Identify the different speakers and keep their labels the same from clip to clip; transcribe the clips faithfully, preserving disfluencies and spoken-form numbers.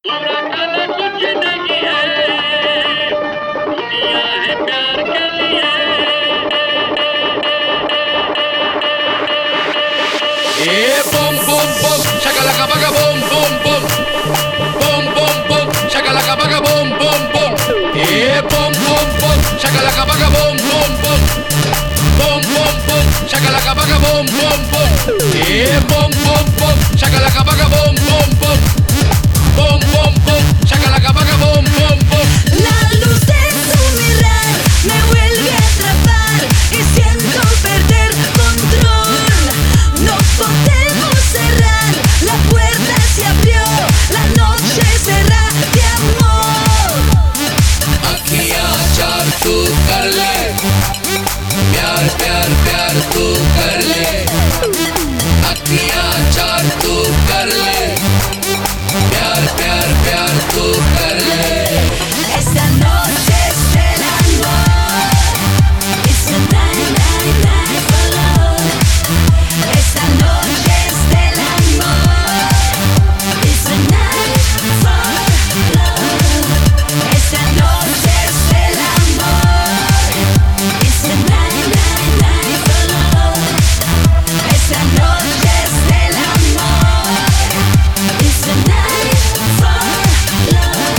Speaker 1: Yeah, boom, boom, boom, shakalaka baka boom, boom, boom, boom, boom, boom, shakalaka baka boom, boom, boom. Yeah, boom, boom, boom, shakalaka baka boom, boom, boom, boom, boom, boom, shakalaka baka boom, boom, boom. Yeah, boom, boom, boom, shakalaka baka boom, boom, boom, boom, boom, boom, shakalaka baka boom, boom, boom.
Speaker 2: La luz de su mirar me vuelve a atrapar y siento perder control. No podemos cerrar, la puerta se abrió, la noche será de amor.
Speaker 1: अखियाँ चार तू कर ले, प्यार प्यार प्यार तू कर ले. अखियाँ चार तू कर ले, प्यार प्यार प्यार तू कर ले.
Speaker 2: Esta noche es del amor. It's a night, night, night for love. Esta noche es del amor. It's a night for love. Esta noche es del amor. It's a night, night, night for love. Esta noche es del amor. It's a night for love.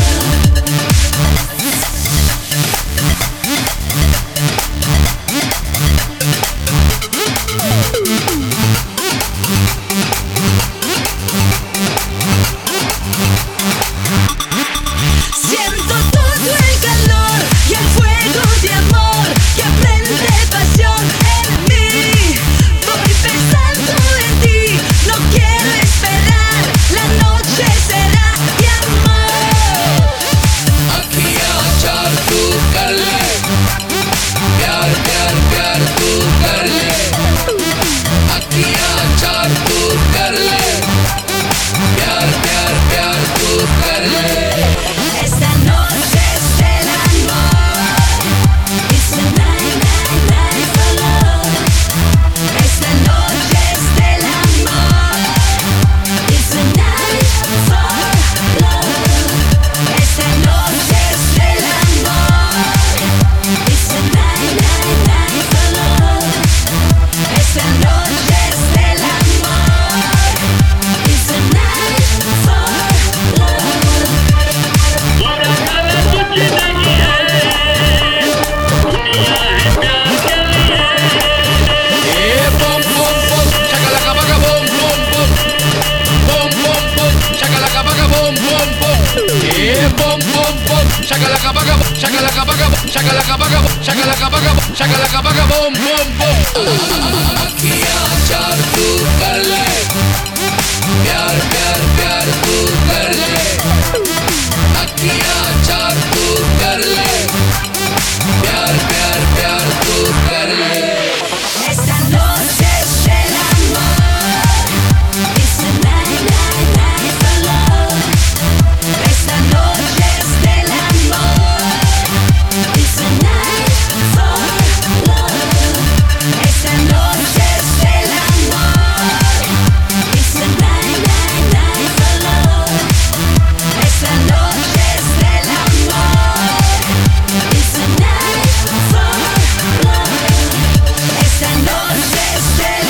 Speaker 2: Siento todo el calor y el fuego de amor que prende pasión en mí. Voy pensando en ti, no quiero esperar, la noche será de amor.
Speaker 1: अखियाँ चार तू कर ले, प्यार प्यार प्यार तू कर ले. अखियाँ चार तू कर ले, प्यार प्यार प्यार तू कर ले.
Speaker 2: Esta noche es del amor. It's a night, night, night for love. Esta noche es del amor. It's a night for love. Esta noche es del amor. It's a night, night, night for love. Esta noche es del amor. It's a night for love.
Speaker 1: Yeah, boom, boom, boom, shakalaka baka boom, boom, boom, boom, boom, boom, shakalaka baka boom, boom, boom. Yeah, boom, boom, boom, shakalaka baka, shakalaka baka, shakalaka baka, shakalaka baka, shakalaka baka boom, boom, boom. अखियाँ चार तू कर ले, प्यार प्यार प्यार तू कर ले. अखियाँ चार तू कर ले, प्यार प्यार प्यार तू कर ले.
Speaker 2: Esta noche es del amor. It's a night, night, night for love. Esta noche es del amor. It's a night for love. Esta noche es del amor. It's a night, night, night for love. Esta noche es del amor. It's a night for love. Esta noche es del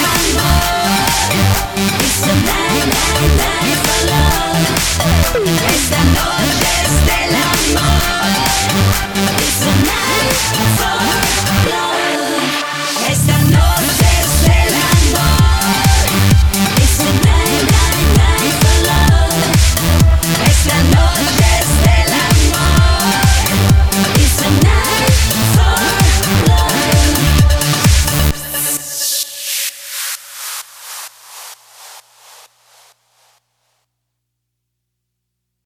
Speaker 2: amor. It's a night, night, night for love. Esta noche